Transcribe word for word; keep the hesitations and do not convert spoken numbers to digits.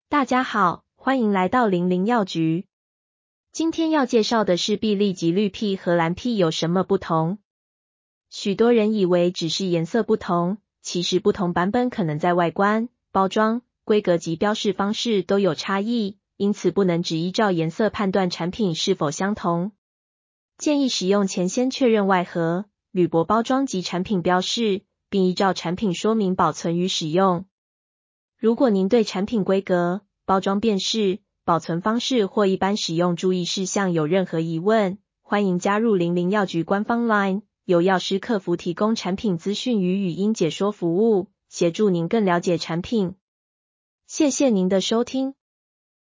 大家好，欢迎来到零零药局。今天要介绍的是碧丽及绿屁和蓝屁有什么不同。许多人以为只是颜色不同，其实不同版本可能在外观、包装、规格及标示方式都有差异，因此不能只依照颜色判断产品是否相同。建议使用前先确认外盒、铝箔包装及产品标示，并依照产品说明保存与使用。如果您对产品规格、包装辨识、保存方式或一般使用注意事项有任何疑问，欢迎加入零零药局官方 LINE， 由药师客服提供产品资讯与语音解说服务，协助您更了解产品。谢谢您的收听。